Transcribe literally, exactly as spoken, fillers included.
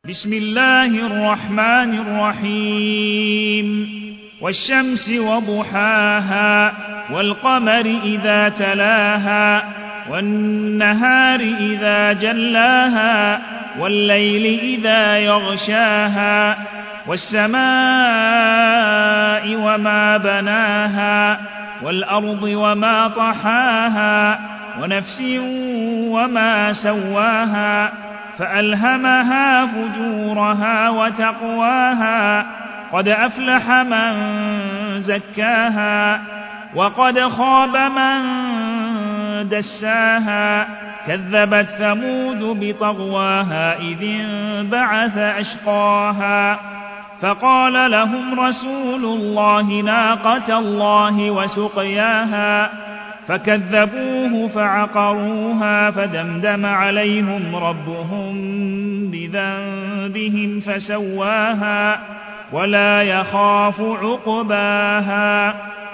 بسم الله الرحمن الرحيم والشمس وضحاها والقمر إذا تلاها والنهار إذا جلاها والليل إذا يغشاها والسماء وما بناها والأرض وما طحاها ونفس وما سواها فألهمها فجورها وتقواها قد أفلح من زكاها وقد خاب من دساها كذبت ثمود بطغواها إذ انبعث أشقاها فقال لهم رسول الله ناقة الله وسقياها فكذبوه فعقروها فدمدم عليهم ربهم بذنبهم فسواها ولا يخاف عقباها